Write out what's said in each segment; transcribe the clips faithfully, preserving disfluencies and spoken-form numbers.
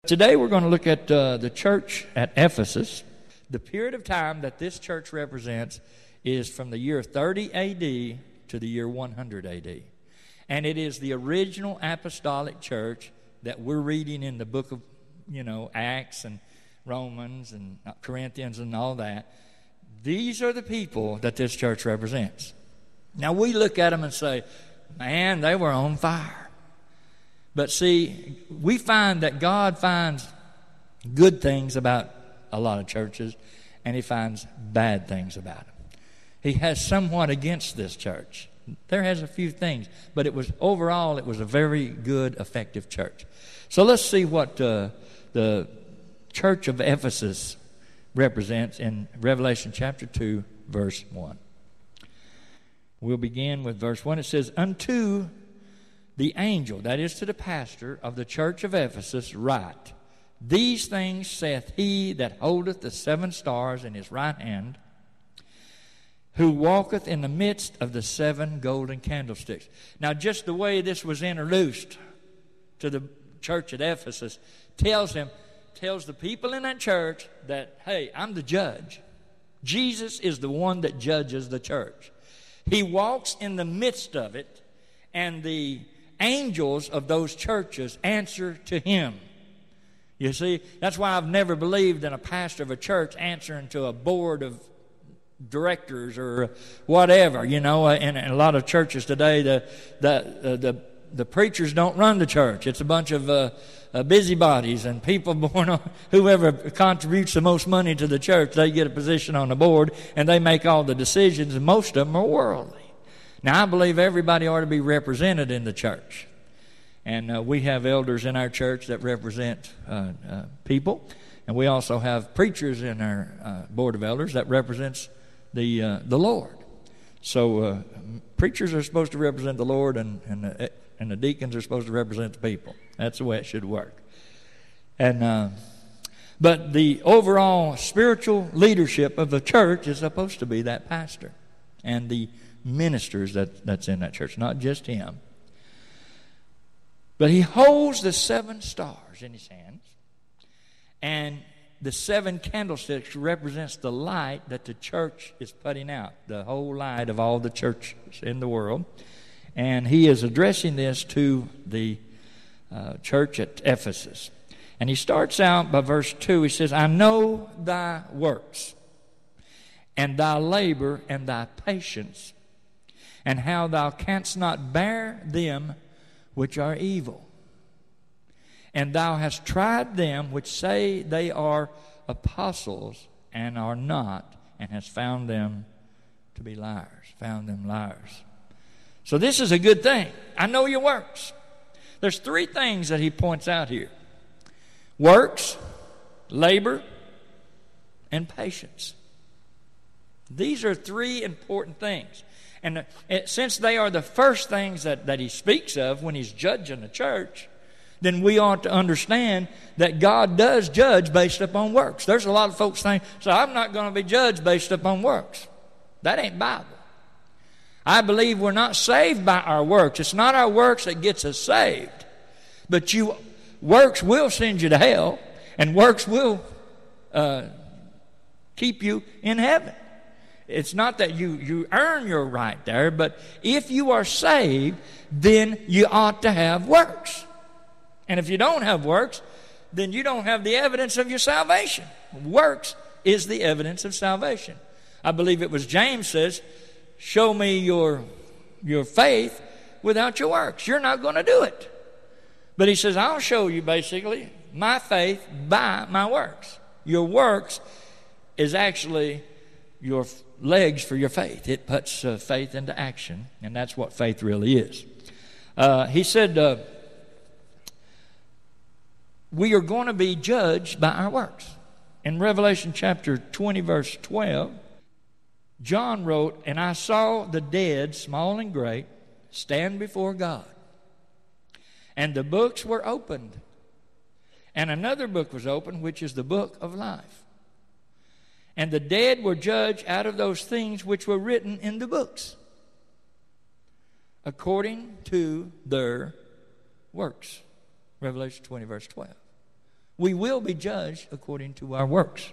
Today we're going to look at uh, the church at Ephesus. The period of time that this church represents is from the year thirty A D to the year one hundred A D. And it is the original apostolic church that we're reading in the book of, you know, Acts and Romans and Corinthians and all that. These are the people that this church represents. Now we look at them and say, man, they were on fire. But see, we find that God finds good things about a lot of churches, and He finds bad things about them. He has somewhat against this church. There has a few things, but it was overall, it was a very good, effective church. So let's see what uh, the church of Ephesus represents in Revelation chapter two, verse one. We'll begin with verse one. It says, unto the angel, that is to the pastor of the church of Ephesus, write, these things saith he that holdeth the seven stars in his right hand, who walketh in the midst of the seven golden candlesticks. Now, just the way this was introduced to the church at Ephesus tells him, tells the people in that church that, hey, I'm the judge. Jesus is the one that judges the church. He walks in the midst of it, and the angels of those churches answer to him. You see, that's why I've never believed in a pastor of a church answering to a board of directors or whatever. You know, in, in a lot of churches today, the the uh, the the preachers don't run the church. It's a bunch of uh, uh, busybodies and people born on, whoever contributes the most money to the church, they get a position on the board and they make all the decisions, and most of them are worldly. Now, I believe everybody ought to be represented in the church. And uh, we have elders in our church that represent uh, uh, people. And we also have preachers in our uh, board of elders that represents the uh, the Lord. So uh, preachers are supposed to represent the Lord, and, and, the, and the deacons are supposed to represent the people. That's the way it should work. And uh, but the overall spiritual leadership of the church is supposed to be that pastor and the ministers that, that's in that church, not just him. But he holds the seven stars in his hands, and the seven candlesticks represents the light that the church is putting out, the whole light of all the churches in the world. And he is addressing this to the uh, church at Ephesus. And he starts out by verse two. He says, I know thy works, and thy labor, and thy patience, and how thou canst not bear them which are evil. And thou hast tried them which say they are apostles and are not, and hast found them to be liars, found them liars. So this is a good thing. I know your works. There's three things that he points out here. Works, labor, and patience. These are three important things. And it, since they are the first things that, that he speaks of when he's judging the church, then we ought to understand that God does judge based upon works. There's a lot of folks think, so I'm not going to be judged based upon works. That ain't Bible. I believe we're not saved by our works. It's not our works that gets us saved. But you, works will send you to hell, and works will uh, keep you in heaven. It's not that you, you earn your right there, but if you are saved, then you ought to have works. And if you don't have works, then you don't have the evidence of your salvation. Works is the evidence of salvation. I believe it was James says, show me your, your faith without your works. You're not going to do it. But he says, I'll show you basically my faith by my works. Your works is actually your legs for your faith. It puts uh, faith into action, and that's what faith really is. Uh, he said, uh, we are going to be judged by our works. In Revelation chapter twenty, verse twelve, John wrote, and I saw the dead, small and great, stand before God. And the books were opened. And another book was opened, which is the book of life. And the dead were judged out of those things which were written in the books, according to their works. Revelation twenty, verse twelve. We will be judged according to our works.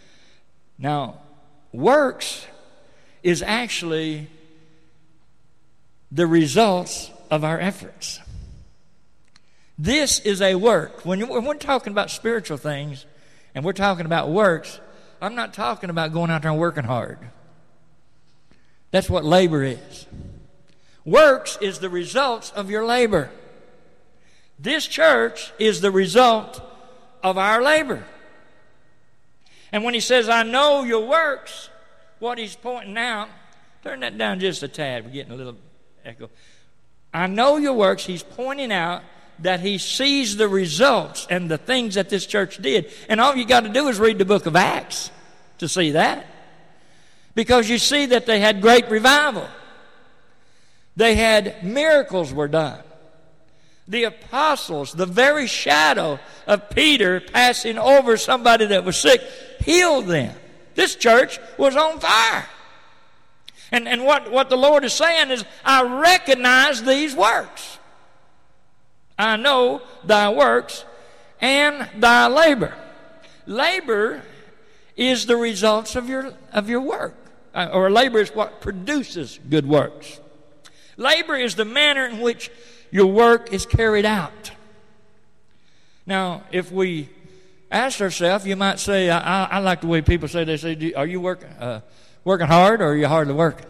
Now, works is actually the results of our efforts. This is a work. When, when we're talking about spiritual things and we're talking about works, I'm not talking about going out there and working hard. That's what labor is. Works is the results of your labor. This church is the result of our labor. And when he says, I know your works, what he's pointing out, turn that down just a tad. We're getting a little echo. I know your works. He's pointing out that he sees the results and the things that this church did. And all you got to do is read the book of Acts to see that. Because you see that they had great revival. They had miracles were done. The apostles, the very shadow of Peter passing over somebody that was sick, healed them. This church was on fire. And, and what, what the Lord is saying is, I recognize these works. I know thy works and thy labor. Labor is the results of your, of your work. Uh, or labor is what produces good works. Labor is the manner in which your work is carried out. Now, if we ask ourselves, you might say, I, I, I like the way people say, they say, are you working, uh, working hard or are you hardly working?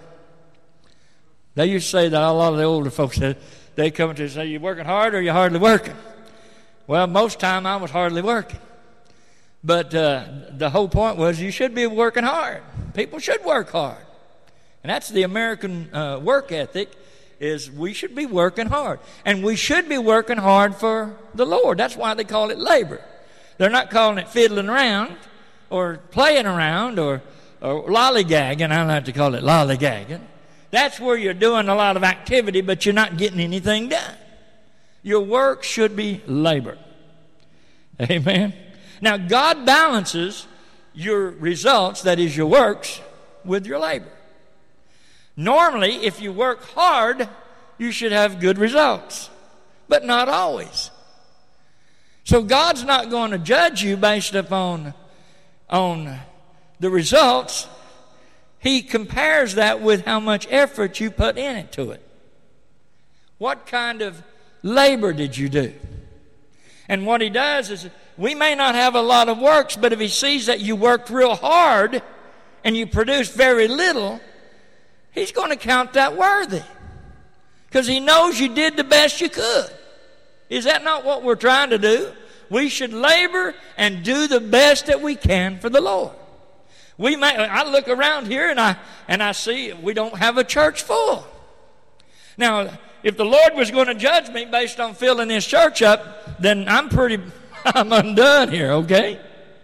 They used to say that a lot of the older folks said, they come to say, you working hard or you hardly working? Well, most time I was hardly working. But uh, the whole point was you should be working hard. People should work hard. And that's the American uh, work ethic, is we should be working hard. And we should be working hard for the Lord. That's why they call it labor. They're not calling it fiddling around or playing around or, or lollygagging. I like to call it lollygagging. That's where you're doing a lot of activity, but you're not getting anything done. Your work should be labor. Amen. Now, God balances your results, that is your works, with your labor. Normally, if you work hard, you should have good results, but not always. So God's not going to judge you based upon on the results. He compares that with how much effort you put in it to it. What kind of labor did you do? And what he does is, we may not have a lot of works, but if he sees that you worked real hard and you produced very little, he's going to count that worthy. Because he knows you did the best you could. Is that not what we're trying to do? We should labor and do the best that we can for the Lord. We may, I look around here and I, and I see we don't have a church full. Now, if the Lord was going to judge me based on filling this church up, then I'm pretty, I'm undone here, okay?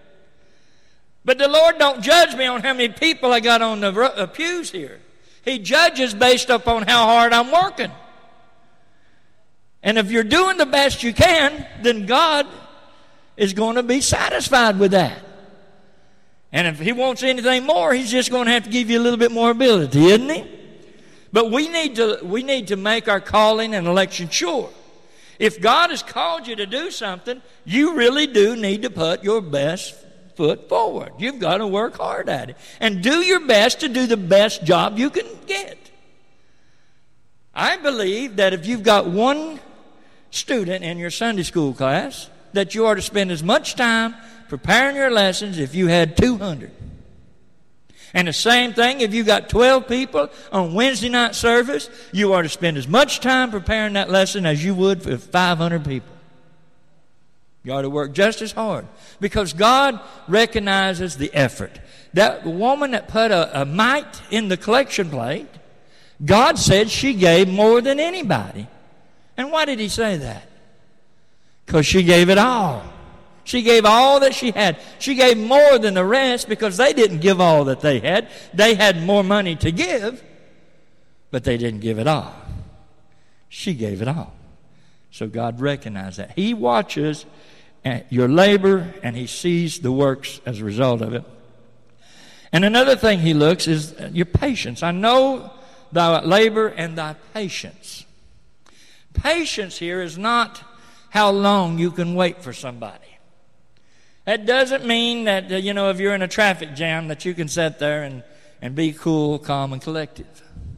But the Lord don't judge me on how many people I got on the uh, pews here. He judges based upon how hard I'm working. And if you're doing the best you can, then God is going to be satisfied with that. And if he wants anything more, he's just going to have to give you a little bit more ability, isn't he? But we need to, we need to make our calling and election sure. If God has called you to do something, you really do need to put your best foot forward. You've got to work hard at it. And do your best to do the best job you can get. I believe that if you've got one student in your Sunday school class, that you ought to spend as much time preparing your lessons if you had two hundred. And the same thing, if you got twelve people on Wednesday night service, you ought to spend as much time preparing that lesson as you would for five hundred people. You ought to work just as hard, because God recognizes the effort. That woman that put a, a mite in the collection plate, God said she gave more than anybody. And why did he say that? Because she gave it all. She gave all that she had. She gave more than the rest because they didn't give all that they had. They had more money to give, but they didn't give it all. She gave it all. So God recognized that. He watches your labor and he sees the works as a result of it. And another thing he looks is your patience. I know thy labor and thy patience. Patience here is not how long you can wait for somebody. That doesn't mean that, uh, you know, if you're in a traffic jam that you can sit there and, and be cool, calm, and collected.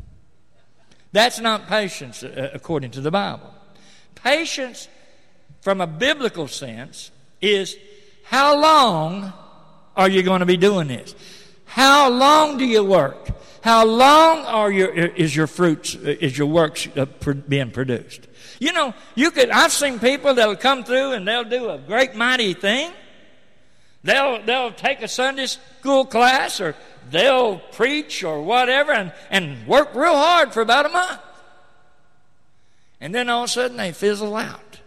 That's not patience uh, according to the Bible. Patience, from a biblical sense, is how long are you going to be doing this? How long do you work? How long are your is your fruits is your works being produced? You know, you could. I've seen people that'll come through and they'll do a great mighty thing. They'll they'll take a Sunday school class or they'll preach or whatever and, and work real hard for about a month. And then all of a sudden they fizzle out.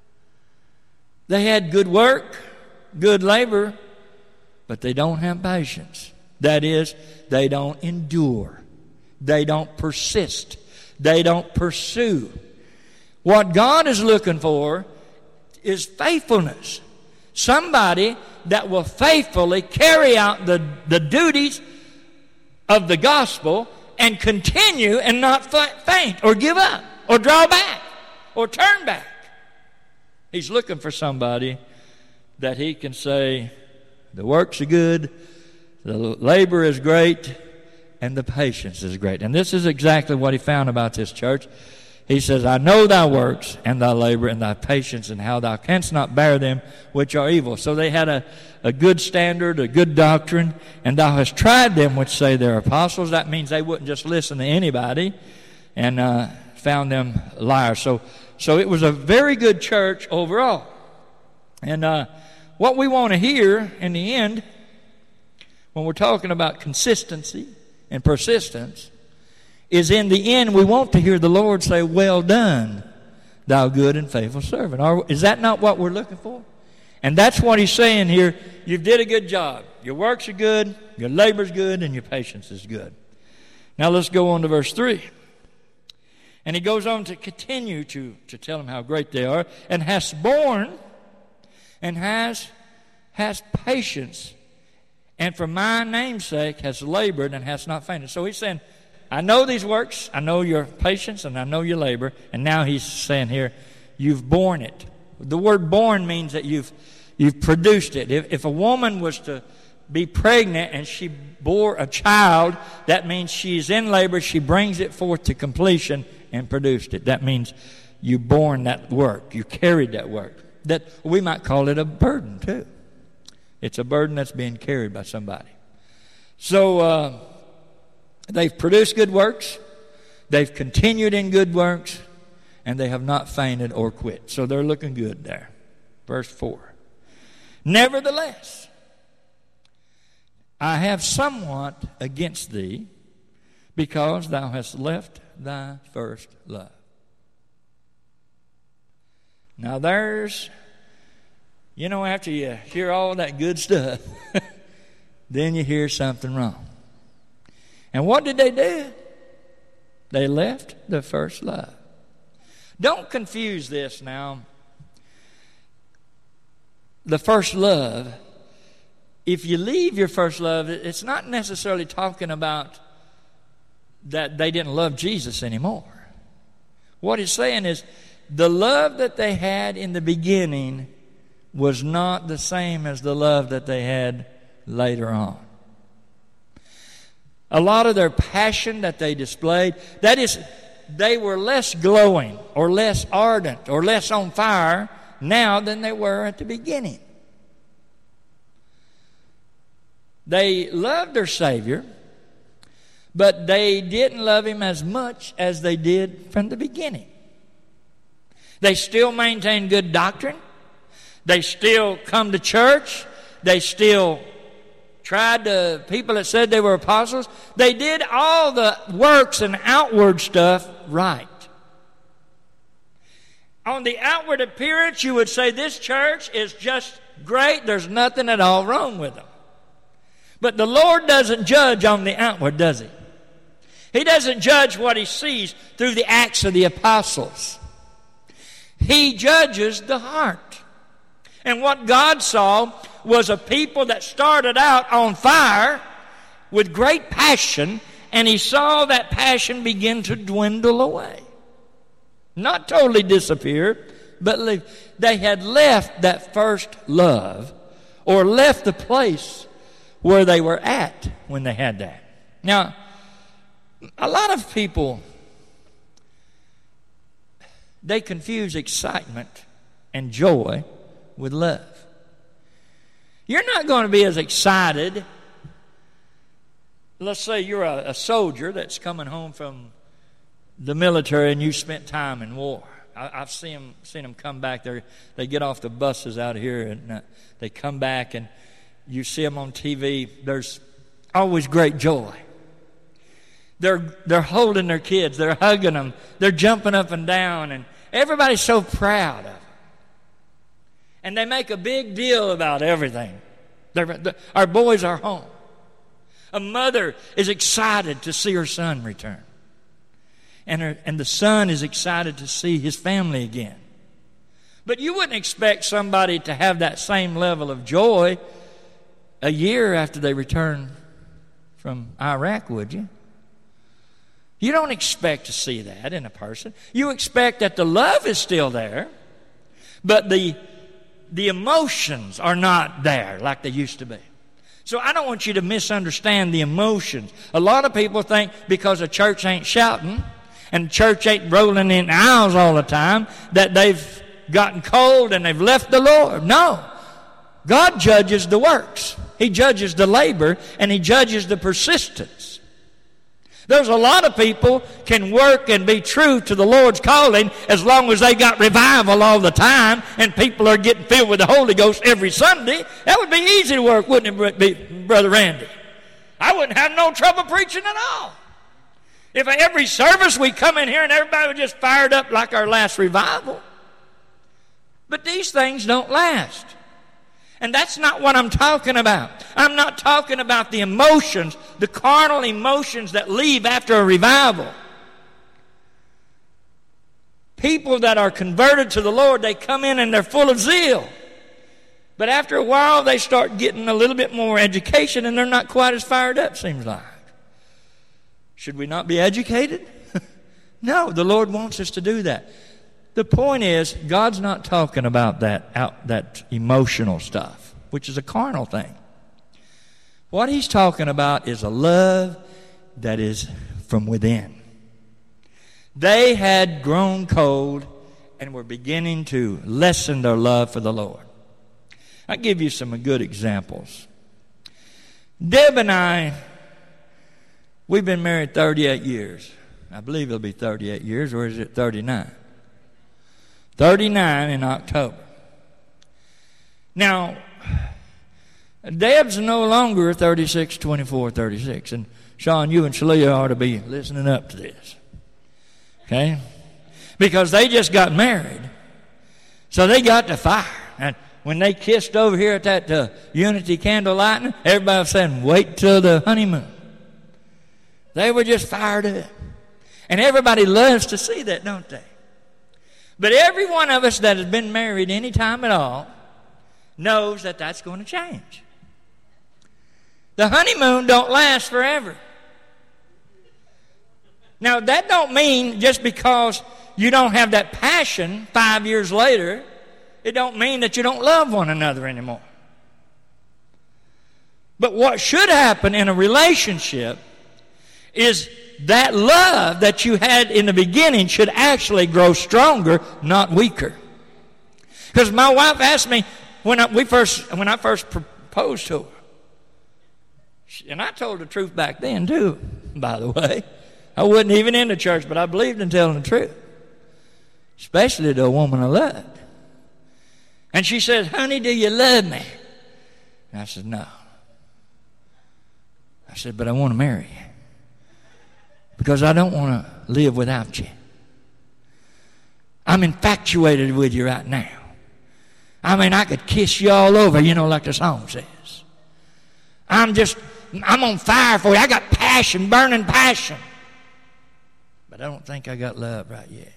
They had good work, good labor, but they don't have patience. That is, they don't endure. They don't persist. They don't pursue. What God is looking for is faithfulness. Somebody that will faithfully carry out the, the duties of the gospel and continue and not faint or give up or draw back or turn back. He's looking for somebody that he can say, the works are good, the labor is great, and the patience is great. And this is exactly what he found about this church. He says, I know thy works and thy labor and thy patience and how thou canst not bear them which are evil. So they had a, a good standard, a good doctrine, and thou hast tried them which say they're apostles. That means they wouldn't just listen to anybody, and uh, found them liars. So, so it was a very good church overall. And uh, what we want to hear in the end, when we're talking about consistency and persistence, is in the end we want to hear the Lord say, well done, thou good and faithful servant. Are, is that not what we're looking for? And that's what he's saying here. You did a good job. Your works are good, your labor's good, and your patience is good. Now let's go on to verse three. And he goes on to continue to, to tell them how great they are. And has borne and has, has patience, and for my name's sake has labored and has not fainted. So he's saying, I know these works, I know your patience, and I know your labor. And now he's saying here, you've borne it. The word borne means that you've you've produced it. If, if a woman was to be pregnant and she bore a child, that means she's in labor, she brings it forth to completion and produced it. That means you borne that work, you carried that work. That we might call it a burden too. It's a burden that's being carried by somebody. So uh, they've produced good works, they've continued in good works, and they have not fainted or quit. So they're looking good there. Verse four. Nevertheless, I have somewhat against thee, because thou hast left thy first love. Now there's, you know, after you hear all that good stuff, then you hear something wrong. And what did they do? They left the first love. Don't confuse this now. The first love, if you leave your first love, it's not necessarily talking about that they didn't love Jesus anymore. What it's saying is the love that they had in the beginning was not the same as the love that they had later on. A lot of their passion that they displayed, that is, they were less glowing or less ardent or less on fire now than they were at the beginning. They loved their Savior, but they didn't love Him as much as they did from the beginning. They still maintained good doctrine. They still come to church. They still tried to, people that said they were apostles, they did all the works and outward stuff right. On the outward appearance, you would say this church is just great. There's nothing at all wrong with them. But the Lord doesn't judge on the outward, does He? He doesn't judge what He sees through the acts of the apostles. He judges the heart. And what God saw was a people that started out on fire with great passion, and He saw that passion begin to dwindle away. Not totally disappear, but they had left that first love, or left the place where they were at when they had that. Now, a lot of people, they confuse excitement and joy with love. You're not going to be as excited. Let's say you're a, a soldier that's coming home from the military and you spent time in war. I, I've seen them, seen them come back there. They get off the buses out here and uh, they come back, and you see them on T V. There's always great joy. They're they're holding their kids. They're hugging them. They're jumping up and down, and everybody's so proud of them. And they make a big deal about everything. They're, our boys are home. A mother is excited to see her son return. And, her, and the son is excited to see his family again. But you wouldn't expect somebody to have that same level of joy a year after they return from Iraq, would you? You don't expect to see that in a person. You expect that the love is still there, but the, the emotions are not there like they used to be. So I don't want you to misunderstand the emotions. A lot of people think because a church ain't shouting and church ain't rolling in aisles all the time that they've gotten cold and they've left the Lord. No. God judges the works. He judges the labor, and He judges the persistence. There's a lot of people can work and be true to the Lord's calling as long as they got revival all the time and people are getting filled with the Holy Ghost every Sunday. That would be easy to work, wouldn't it, be, Brother Randy? I wouldn't have no trouble preaching at all. If every service we come in here and everybody was just fired up like our last revival. But these things don't last. And that's not what I'm talking about. I'm not talking about the emotions, the carnal emotions that leave after a revival. People that are converted to the Lord, they come in and they're full of zeal. But after a while, they start getting a little bit more education and they're not quite as fired up, seems like. Should we not be educated? No, the Lord wants us to do that. The point is, God's not talking about that out, that emotional stuff, which is a carnal thing. What He's talking about is a love that is from within. They had grown cold and were beginning to lessen their love for the Lord. I'll give you some good examples. Deb and I, we've been married thirty-eight years. I believe it'll be thirty-eight years, or is it thirty-nine? thirty-nine in October. Now, Deb's no longer thirty-six, twenty-four, thirty-six. And Sean, you and Shalia ought to be listening up to this. Okay? Because they just got married. So they got the fire. And when they kissed over here at that uh, Unity candle lighting, everybody was saying, wait till the honeymoon. They were just fired up. And everybody loves to see that, don't they? But every one of us that has been married any time at all knows that that's going to change. The honeymoon don't last forever. Now, that don't mean just because you don't have that passion five years later, it don't mean that you don't love one another anymore. But what should happen in a relationship is that love that you had in the beginning should actually grow stronger, not weaker. Because my wife asked me when I, we first when I first proposed to her, and I told the truth back then too. By the way, I wasn't even in the church, but I believed in telling the truth, especially to a woman I loved. And she said, "Honey, do you love me?" And I said, "No." I said, "But I want to marry you. Because I don't want to live without you. I'm infatuated with you right now. I mean, I could kiss you all over, you know, like the song says. I'm just, I'm on fire for you. I got passion, burning passion. But I don't think I got love right yet."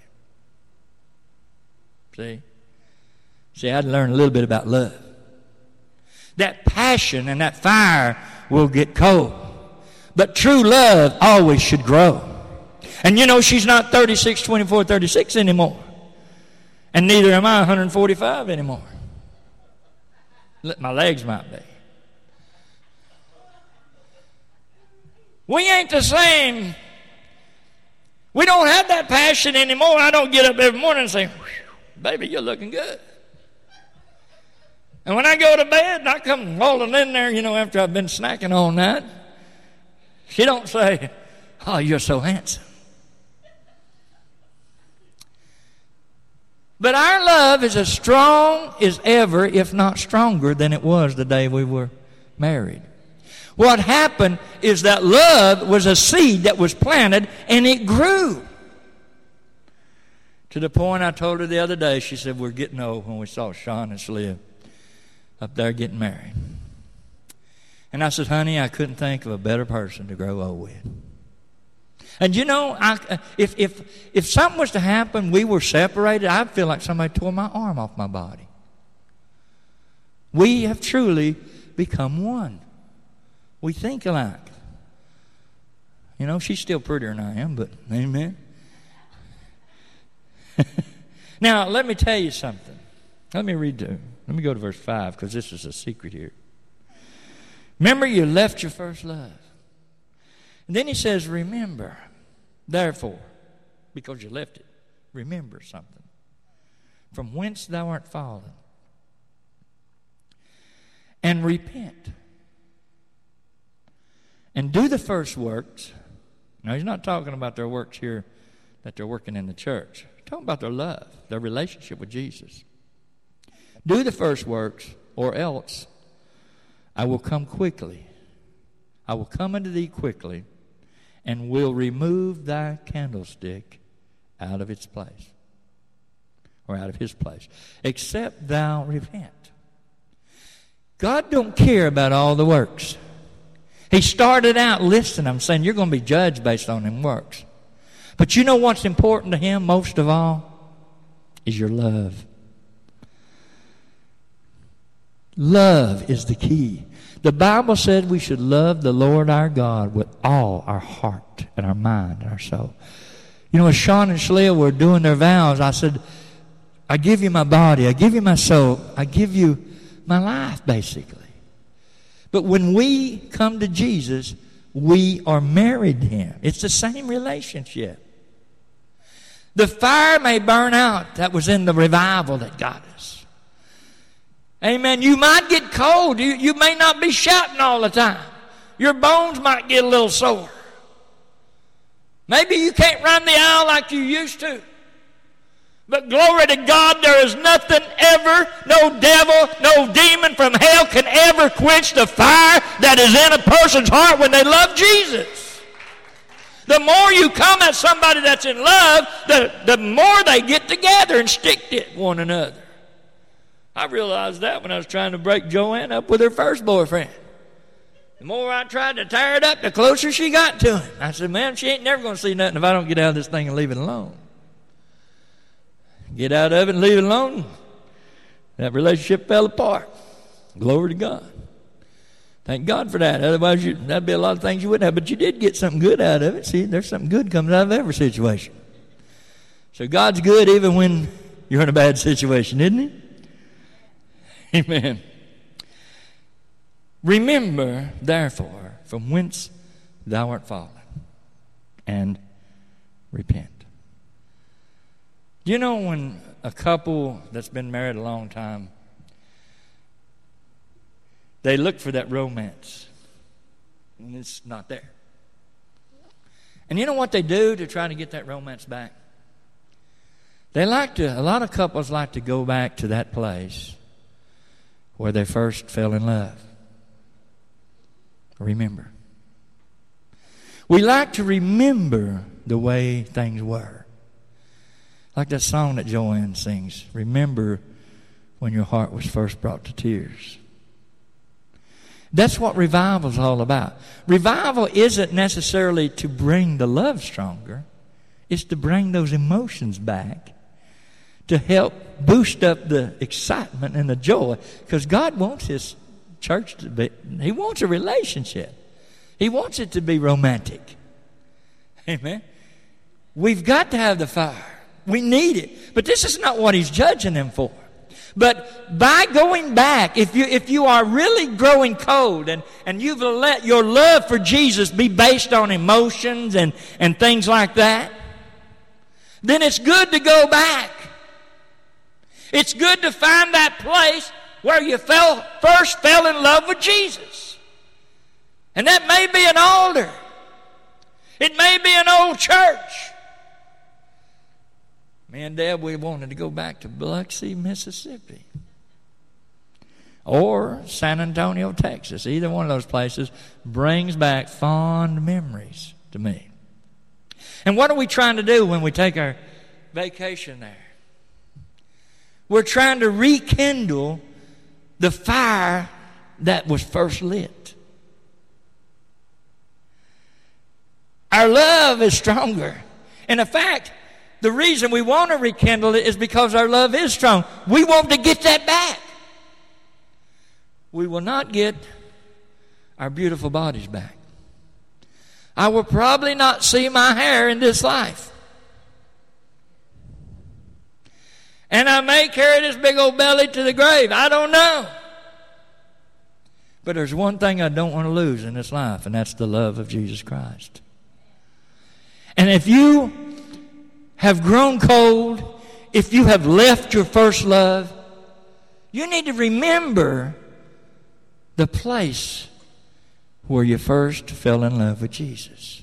See? See, I had to learn a little bit about love. That passion and that fire will get cold. But true love always should grow. And you know, she's not thirty-six, twenty-four, thirty-six anymore. And neither am I one hundred forty-five anymore. My legs might be. We ain't the same. We don't have that passion anymore. I don't get up every morning and say, baby, you're looking good. And when I go to bed and I come rolling in there, you know, after I've been snacking all night, she don't say, oh, you're so handsome. But our love is as strong as ever, if not stronger than it was the day we were married. What happened is that love was a seed that was planted and it grew. To the point I told her the other day, she said, we're getting old when we saw Sean and Sliv up there getting married. And I said, honey, I couldn't think of a better person to grow old with. And you know, I, if, if, if something was to happen, we were separated, I'd feel like somebody tore my arm off my body. We have truly become one. We think alike. You know, she's still prettier than I am, but amen. Now, let me tell you something. Let me read to, let me go to verse five, because this is a secret here. Remember, you left your first love. And then he says, remember, therefore, because you left it, remember something. From whence thou art fallen. And repent. And do the first works. Now, he's not talking about their works here that they're working in the church. He's talking about their love, their relationship with Jesus. Do the first works, or else I will come quickly. I will come unto thee quickly, and will remove thy candlestick out of its place, or out of his place, except thou repent. God don't care about all the works. He started out listing them, saying you're going to be judged based on them works. But you know what's important to him most of all? Is your love. Love is the key. The Bible said we should love the Lord our God with all our heart and our mind and our soul. You know, as Sean and Shalea were doing their vows, I said, I give you my body, I give you my soul, I give you my life, basically. But when we come to Jesus, we are married to him. It's the same relationship. The fire may burn out that was in the revival that got us. Amen. You might get cold. You, you may not be shouting all the time. Your bones might get a little sore. Maybe you can't run the aisle like you used to. But glory to God, there is nothing ever, no devil, no demon from hell can ever quench the fire that is in a person's heart when they love Jesus. The more you come at somebody that's in love, the, the more they get together and stick to one another. I realized that when I was trying to break Joanne up with her first boyfriend. The more I tried to tear it up, the closer she got to him. I said, man, she ain't never going to see nothing if I don't get out of this thing and leave it alone. Get out of it and leave it alone. That relationship fell apart. Glory to God. Thank God for that. Otherwise, you, that'd be a lot of things you wouldn't have. But you did get something good out of it. See, there's something good comes out of every situation. So God's good even when you're in a bad situation, isn't he? Amen. Remember, therefore, from whence thou art fallen, and repent. Do you know when a couple that's been married a long time, they look for that romance, and it's not there. And you know what they do to try to get that romance back? They like to, a lot of couples like to go back to that place where they first fell in love. Remember. We like to remember the way things were. Like that song that Joanne sings, remember when your heart was first brought to tears. That's what revival is all about. Revival isn't necessarily to bring the love stronger. It's to bring those emotions back, to help boost up the excitement and the joy. Because God wants his church to be, he wants a relationship. He wants it to be romantic. Amen. We've got to have the fire. We need it. But this is not what he's judging them for. But by going back, if you if you are really growing cold and, and you've let your love for Jesus be based on emotions and, and things like that, then it's good to go back. It's good to find that place where you fell, first fell in love with Jesus. And that may be an altar. It may be an old church. Me and Deb, we wanted to go back to Biloxi, Mississippi. Or San Antonio, Texas. Either one of those places brings back fond memories to me. And what are we trying to do when we take our vacation there? We're trying to rekindle the fire that was first lit. Our love is stronger. And in fact, the reason we want to rekindle it is because our love is strong. We want to get that back. We will not get our beautiful bodies back. I will probably not see my hair in this life. And I may carry this big old belly to the grave. I don't know. But there's one thing I don't want to lose in this life, and that's the love of Jesus Christ. And if you have grown cold, if you have left your first love, you need to remember the place where you first fell in love with Jesus.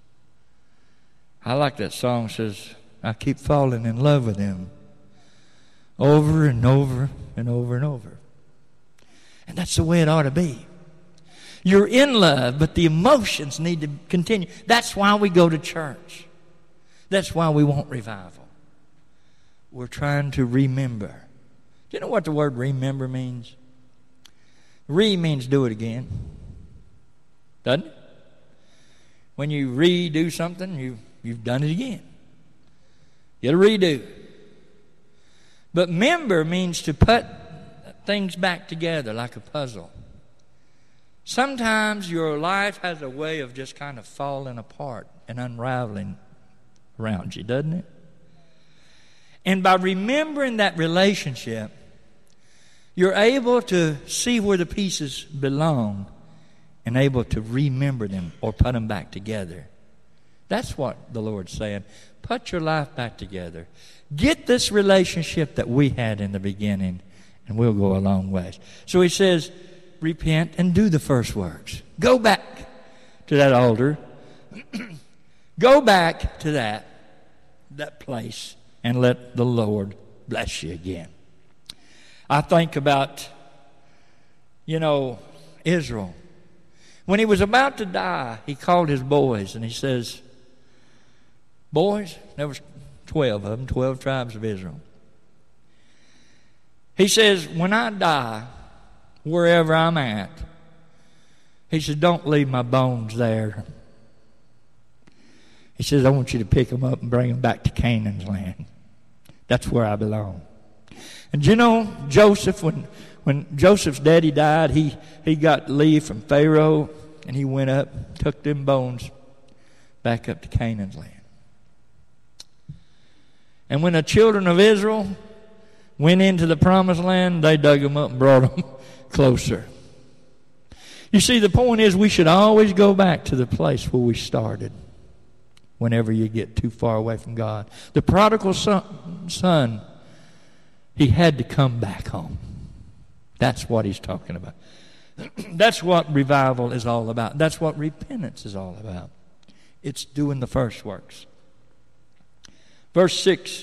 I like that song that says, I keep falling in love with him over and over and over and over. And that's the way it ought to be. You're in love, but the emotions need to continue. That's why we go to church. That's why we want revival. We're trying to remember. Do you know what the word remember means? Re means do it again. Doesn't it? When you redo something, you, you've done it again. You got to redo. But member means to put things back together like a puzzle. Sometimes your life has a way of just kind of falling apart and unraveling around you, doesn't it? And by remembering that relationship, you're able to see where the pieces belong and able to remember them or put them back together. That's what the Lord's saying. Put your life back together. Get this relationship that we had in the beginning, and we'll go a long ways. So he says, repent and do the first works. Go back to that altar. Go back to that, that place, and let the Lord bless you again. I think about, you know, Israel. When he was about to die, he called his boys and he says, boys, there was twelve of them, twelve tribes of Israel. He says, when I die, wherever I'm at, he says, don't leave my bones there. He says, I want you to pick them up and bring them back to Canaan's land. That's where I belong. And you know, Joseph, when when Joseph's daddy died, he, he got leave from Pharaoh, and he went up, took them bones back up to Canaan's land. And when the children of Israel went into the promised land, they dug them up and brought them closer. You see, the point is we should always go back to the place where we started whenever you get too far away from God. The prodigal son, son he had to come back home. That's what he's talking about. That's what revival is all about. That's what repentance is all about. It's doing the first works. Verse six.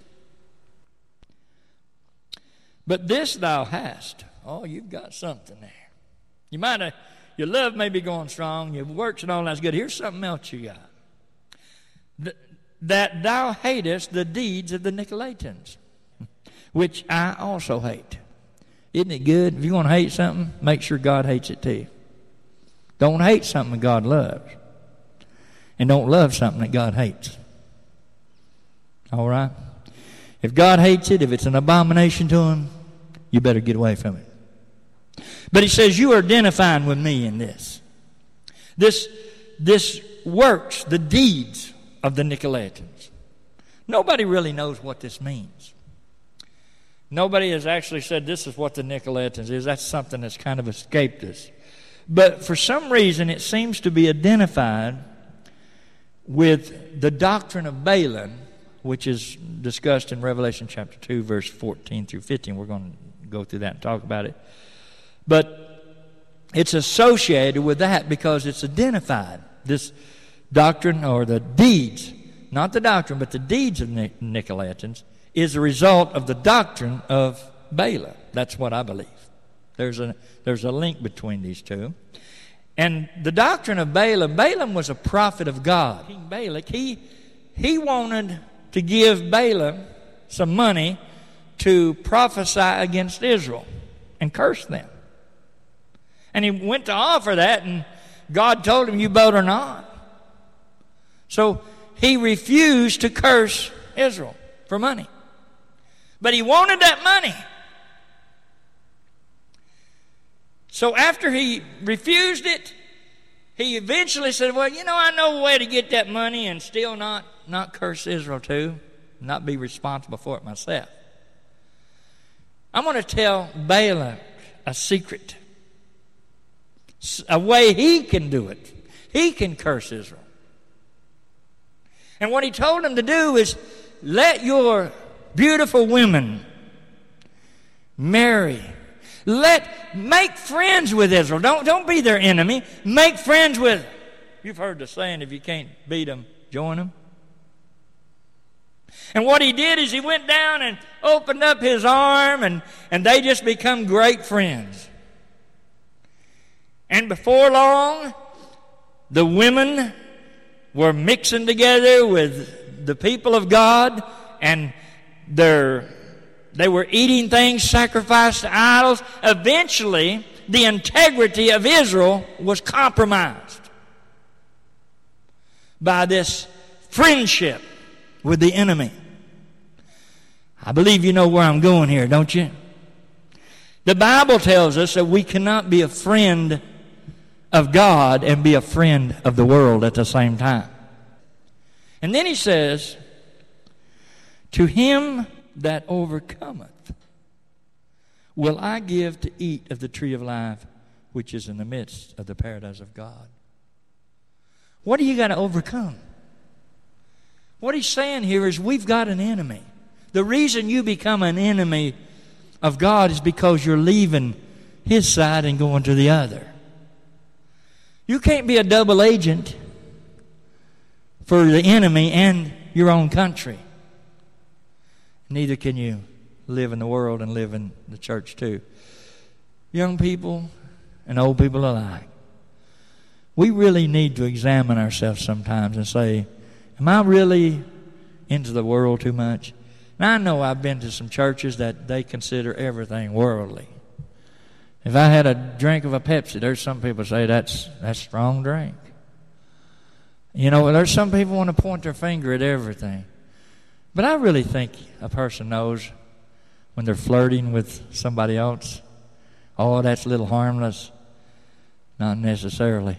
But this thou hast. Oh, you've got something there. You might have, your love may be going strong, your works and all that's good. Here's something else you got. Th- that thou hatest the deeds of the Nicolaitans, which I also hate. Isn't it good? If you're going to hate something, make sure God hates it too. Don't hate something that God loves. And don't love something that God hates. All right? If God hates it, if it's an abomination to him, you better get away from it. But he says, you are identifying with me in this. This, this works, the deeds of the Nicolaitans. Nobody really knows what this means. Nobody has actually said this is what the Nicolaitans is. That's something that's kind of escaped us. But for some reason, it seems to be identified with the doctrine of Balaam, which is discussed in Revelation chapter two, verse fourteen through fifteen. We're going to go through that and talk about it. But it's associated with that because it's identified. This doctrine, or the deeds, not the doctrine, but the deeds of Nicolaitans, is a result of the doctrine of Balaam. That's what I believe. There's a, there's a link between these two. And the doctrine of Balaam, Balaam was a prophet of God. King Balak, he, he wanted to give Balaam some money to prophesy against Israel and curse them. And he went to offer that, and God told him, you better not. So he refused to curse Israel for money. But he wanted that money. So after he refused it, he eventually said, well, you know, I know a way to get that money and still not, not curse Israel too, not be responsible for it myself. I'm going to tell Balaam a secret, a way he can do it. He can curse Israel. And what he told him to do is, let your beautiful women marry. Let make friends with Israel. Don't, don't be their enemy. Make friends with them. You've heard the saying, if you can't beat them, join them. And what he did is he went down and opened up his arm, and, and they just become great friends. And before long, the women were mixing together with the people of God, and they're, they were eating things sacrificed to idols. Eventually, the integrity of Israel was compromised by this friendship with the enemy. I believe you know where I'm going here, don't you? The Bible tells us that we cannot be a friend of God and be a friend of the world at the same time. And then he says, to him that overcometh will I give to eat of the tree of life, which is in the midst of the paradise of God. What do you got to overcome? What he's saying here is we've got an enemy. The reason you become an enemy of God is because you're leaving his side and going to the other. You can't be a double agent for the enemy and your own country. Neither can you live in the world and live in the church too. Young people and old people alike, we really need to examine ourselves sometimes and say, am I really into the world too much? Now, I know I've been to some churches that they consider everything worldly. If I had a drink of a Pepsi, there's some people say that's that's strong drink. You know, there's some people want to point their finger at everything. But I really think a person knows when they're flirting with somebody else. Oh, that's a little harmless. Not necessarily.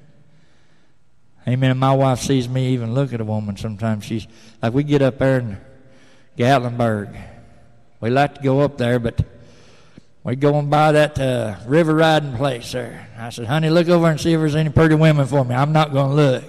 Amen. And my wife sees me even look at a woman sometimes. She's like, we get up there in Gatlinburg. We like to go up there, but we going by that uh, river riding place there. I said, honey, look over and see if there's any pretty women for me. I'm not going to look.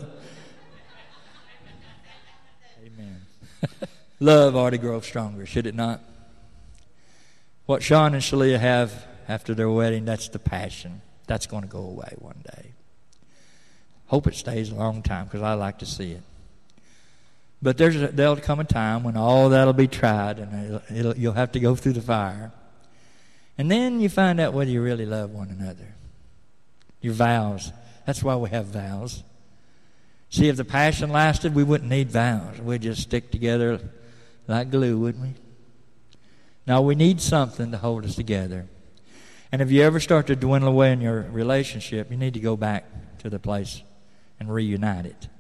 Amen. Love ought to grow stronger, should it not? What Sean and Shalia have after their wedding, that's the passion. That's going to go away one day. Hope it stays a long time because I like to see it. But there's a, there'll come a time when all that'll be tried and it'll, it'll, you'll have to go through the fire. And then you find out whether you really love one another. Your vows. That's why we have vows. See, if the passion lasted, we wouldn't need vows. We'd just stick together like glue, wouldn't we? Now, we need something to hold us together. And if you ever start to dwindle away in your relationship, you need to go back to the place and reunite it.